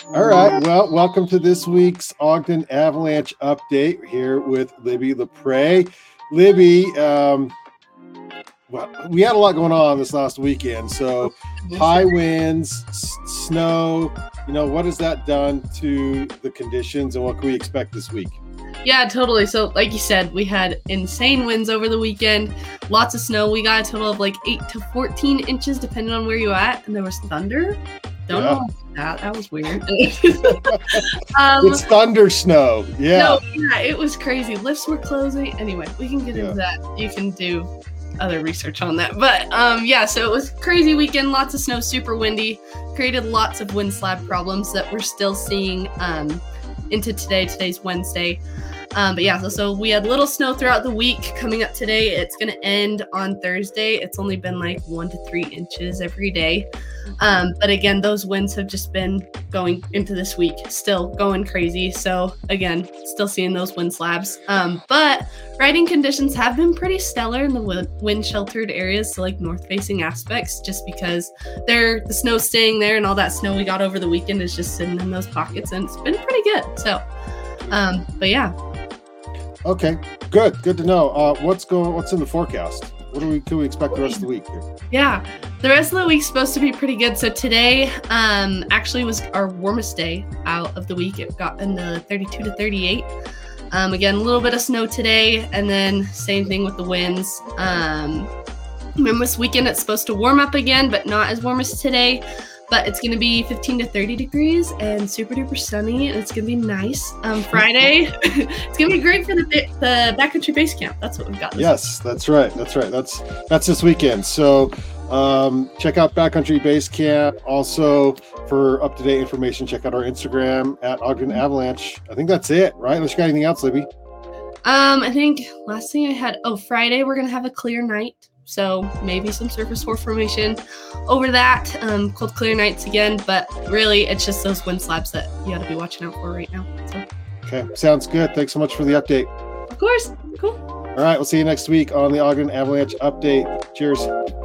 All right. Well, welcome to this week's Ogden Avalanche update. We're here with Libby Lepre. Libby, well, we had a lot going on this last weekend. So high winds, snow, what has that done to the conditions and what can we expect this week? Yeah, totally. So like you said, we had insane winds over the weekend, lots of snow. We got a total of like 8 to 14 inches, depending on where you're at. And there was thunder. Don't know about that. That was weird. It's thunder snow. Yeah. No, yeah, it was crazy. Lifts were closing. Anyway, we can get into that. You can do other research on that. But so it was crazy weekend. Lots of snow, super windy. Created lots of wind slab problems that we're still seeing into today. Today's Wednesday. So we had little snow throughout the week. Coming up today, it's going to end on Thursday. It's only been like 1 to 3 inches every day. But again, those winds have just been going into this week, still going crazy. So again, still seeing those wind slabs. But riding conditions have been pretty stellar in the wind sheltered areas, so like north facing aspects, just because the snow's staying there and all that snow we got over the weekend is just sitting in those pockets, and it's been pretty good. So, Okay, good to know. What's in the forecast? Can we expect the rest of the week here? Yeah, the rest of the week's supposed to be pretty good. So today actually was our warmest day out of the week. It got in the 32 to 38. Again, a little bit of snow today, and then same thing with the winds. Remember this weekend it's supposed to warm up again, but not as warm as today. But it's going to be 15 to 30 degrees and super duper sunny, and it's going to be nice. Friday, it's going to be great for the backcountry base camp. That's what we've got. Yes, that's right. That's this weekend. So check out Backcountry Base Camp. Also, for up-to-date information, check out our Instagram at Ogden Avalanche. I think that's it, right? Unless you got anything else, Libby? I think last thing I had, Friday, we're going to have a clear night. So maybe some surface formation over that. Cold clear nights again, but really it's just those wind slabs that you got to be watching out for right now. So. Okay, sounds good. Thanks so much for the update. Of course. Cool. All right, we'll see you next week on the Ogden Avalanche update. Cheers.